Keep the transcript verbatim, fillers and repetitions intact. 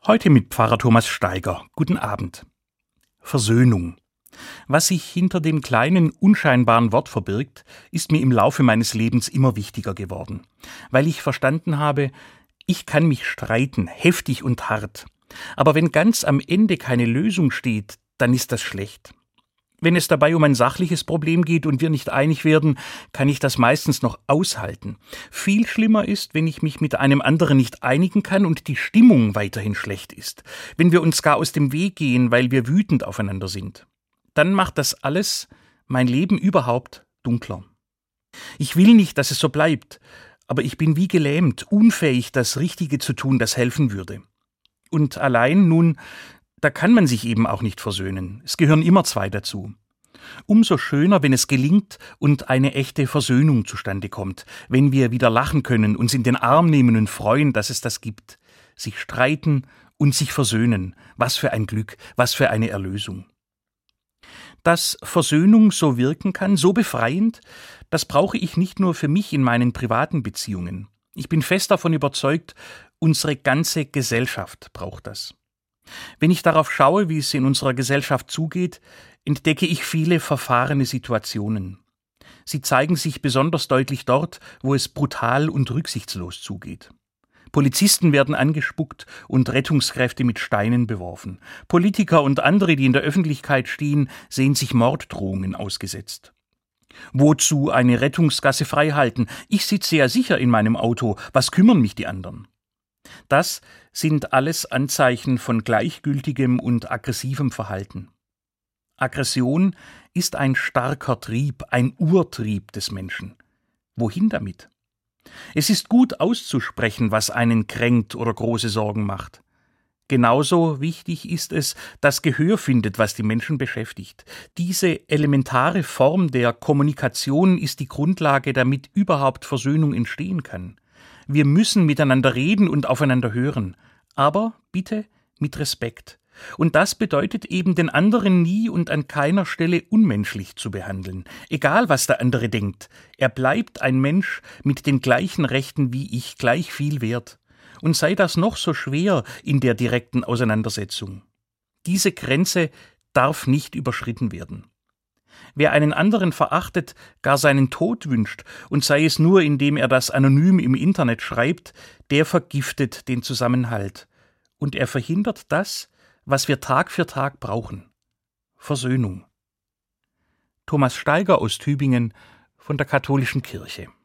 Heute mit Pfarrer Thomas Steiger. Guten Abend. Versöhnung. Was sich hinter dem kleinen, unscheinbaren Wort verbirgt, ist mir im Laufe meines Lebens immer wichtiger geworden, weil ich verstanden habe, ich kann mich streiten, heftig und hart, aber wenn ganz am Ende keine Lösung steht, dann ist das schlecht. Wenn es dabei um ein sachliches Problem geht und wir nicht einig werden, kann ich das meistens noch aushalten. Viel schlimmer ist, wenn ich mich mit einem anderen nicht einigen kann und die Stimmung weiterhin schlecht ist. Wenn wir uns gar aus dem Weg gehen, weil wir wütend aufeinander sind. Dann macht das alles mein Leben überhaupt dunkler. Ich will nicht, dass es so bleibt, aber ich bin wie gelähmt, unfähig, das Richtige zu tun, das helfen würde. Und allein nun, da kann man sich eben auch nicht versöhnen. Es gehören immer zwei dazu. Umso schöner, wenn es gelingt und eine echte Versöhnung zustande kommt, wenn wir wieder lachen können, uns in den Arm nehmen und freuen, dass es das gibt. Sich streiten und sich versöhnen. Was für ein Glück, was für eine Erlösung. Dass Versöhnung so wirken kann, so befreiend, das brauche ich nicht nur für mich in meinen privaten Beziehungen. Ich bin fest davon überzeugt, unsere ganze Gesellschaft braucht das. Wenn ich darauf schaue, wie es in unserer Gesellschaft zugeht, entdecke ich viele verfahrene Situationen. Sie zeigen sich besonders deutlich dort, wo es brutal und rücksichtslos zugeht. Polizisten werden angespuckt und Rettungskräfte mit Steinen beworfen. Politiker und andere, die in der Öffentlichkeit stehen, sehen sich Morddrohungen ausgesetzt. Wozu eine Rettungsgasse freihalten? Ich sitze ja sicher in meinem Auto, was kümmern mich die anderen? Das sind alles Anzeichen von gleichgültigem und aggressivem Verhalten. Aggression ist ein starker Trieb, ein Urtrieb des Menschen. Wohin damit? Es ist gut auszusprechen, was einen kränkt oder große Sorgen macht. Genauso wichtig ist es, dass Gehör findet, was die Menschen beschäftigt. Diese elementare Form der Kommunikation ist die Grundlage, damit überhaupt Versöhnung entstehen kann. Wir müssen miteinander reden und aufeinander hören, aber bitte mit Respekt. Und das bedeutet eben, den anderen nie und an keiner Stelle unmenschlich zu behandeln. Egal, was der andere denkt, er bleibt ein Mensch mit den gleichen Rechten wie ich, gleich viel wert. Und sei das noch so schwer in der direkten Auseinandersetzung. Diese Grenze darf nicht überschritten werden. Wer einen anderen verachtet, gar seinen Tod wünscht, und sei es nur, indem er das anonym im Internet schreibt, der vergiftet den Zusammenhalt. Und er verhindert das, was wir Tag für Tag brauchen. Versöhnung. Thomas Steiger aus Tübingen von der Katholischen Kirche.